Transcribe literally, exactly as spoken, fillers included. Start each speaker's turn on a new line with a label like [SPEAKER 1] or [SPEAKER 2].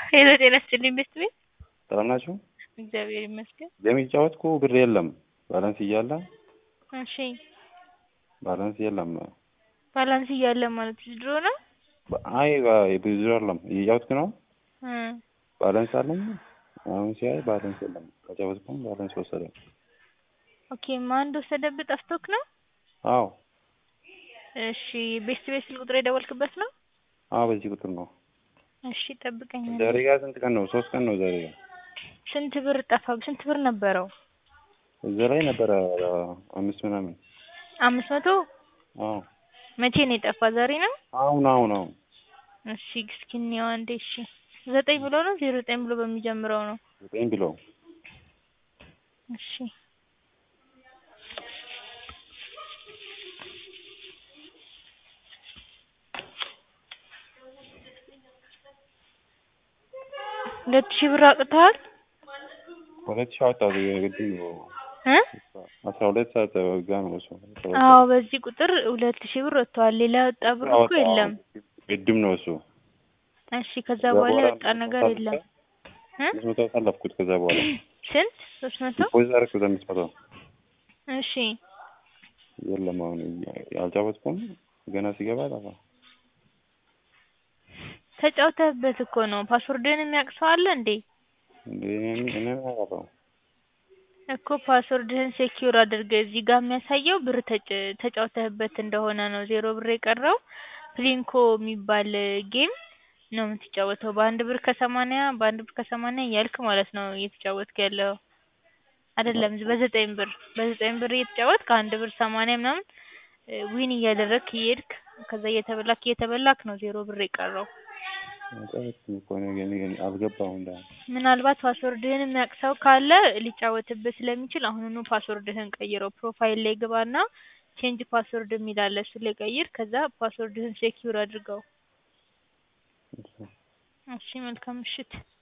[SPEAKER 1] ሄሎ ጤና ይስጥልኝ ቤስት ቤት
[SPEAKER 2] ሰላም ናችሁ?
[SPEAKER 1] እግዚአብሔር ይመስገን።
[SPEAKER 2] የሚጫወትኩ ብር የለም ባላንስ እያለ
[SPEAKER 1] እሺ
[SPEAKER 2] ባላንስ የለም።
[SPEAKER 1] ባላንስ እያለ ማለት ድሮ ነው?
[SPEAKER 2] አይ ብዙ አይደለም እየጫወትኩ ነው።
[SPEAKER 1] እ
[SPEAKER 2] ባላንስ አለኝ አሁን ሲያይ ባላንስ የለም። ከጫወትኩም ባላንስ ወሰደ።
[SPEAKER 1] ኦኬ ማን እንደወሰደብህ ጠፍቶክ ነው?
[SPEAKER 2] አዎ
[SPEAKER 1] እሺ ቤስት ቤት ስልክ ቁጥር የደወልክበት ነው?
[SPEAKER 2] አዎ በዚህ ቁጥር ነው።
[SPEAKER 1] እሺ ጠብቀኝ።
[SPEAKER 2] ዛሬ ጋር ስንት ቀን ነው? ሶስት ቀን ነው ዛሬ ጋር።
[SPEAKER 1] ስንት ብር ጠፋ? ስንት ብር ነበረው?
[SPEAKER 2] እዛ ላይ ነበረ አምስት ምናምን
[SPEAKER 1] አምስት መቶ
[SPEAKER 2] አዎ
[SPEAKER 1] መቼ ነው የጠፋ? ዛሬ ነው?
[SPEAKER 2] አሁን አሁን አሁን
[SPEAKER 1] እሺ እስኪ እንየው አንዴ። እሺ ዘጠኝ ብሎ ነው ዜሮ ዘጠኝ ብሎ በሚጀምረው ነው?
[SPEAKER 2] ዘጠኝ ብሎ
[SPEAKER 1] እሺ ሁለት ሺህ ብር አውጥተሃል?
[SPEAKER 2] ሁለት ሺህ አወጣሁ ግድ ነው
[SPEAKER 1] እ
[SPEAKER 2] አስራ ሁለት ሰዓት ጋር ነው እሱ።
[SPEAKER 1] አዎ በዚህ ቁጥር ሁለት ሺህ ብር ወጥቷል። ሌላ ወጣ ብር እኮ የለም።
[SPEAKER 2] ግድም ነው እሱ።
[SPEAKER 1] እሺ ከዛ በኋላ የወጣ ነገር የለም። እ
[SPEAKER 2] ሶስት መቶ አሳለፍኩት ከዛ በኋላ
[SPEAKER 1] ስንት? ሶስት መቶ
[SPEAKER 2] ዲፖዚት አደረኩት አምስት መቶ
[SPEAKER 1] እሺ
[SPEAKER 2] የለም አሁን ያልጫወትኩም ገና ሲገባ ጠፋ።
[SPEAKER 1] ተጫውተህበት እኮ ነው። ፓስወርድህን የሚያውቅ ሰው አለ እንዴ?
[SPEAKER 2] እንዴ እኔ እኔ አላውቀውም
[SPEAKER 1] እኮ ፓስወርድህን ሴኪዩር አድርገህ እዚህ ጋር የሚያሳየው ብር ተጭ ተጫውተህበት እንደሆነ ነው። ዜሮ ብር የቀረው ፕሊንኮ የሚባል ጌም ነው የምትጫወተው። በአንድ ብር ከሰማንያ በአንድ ብር ከሰማንያ እያልክ ማለት ነው እየተጫወትክ ያለው አይደለም። በዘጠኝ ብር በዘጠኝ ብር እየተጫወትክ አንድ ብር ሰማንያ ምናምን ዊን እያደረግክ እየሄድክ ከዛ እየተበላክ እየተበላክ ነው ዜሮ ብር የቀረው።
[SPEAKER 2] አልጫወትኩም እኮ እኔ ግን ግን አልገባሁም እንዳ
[SPEAKER 1] ምናልባት ፓስወርድህን የሚያውቅ ሰው ካለ ሊጫወትብህ ስለሚችል አሁኑኑ ፓስወርድህን ቀይረው። ፕሮፋይል ላይ ግባና ቼንጅ ፓስወርድ የሚል አለ እሱ ላይ ቀይር። ከዛ ፓስወርድህን ሴኪዩር አድርገው። እሺ መልካም ምሽት።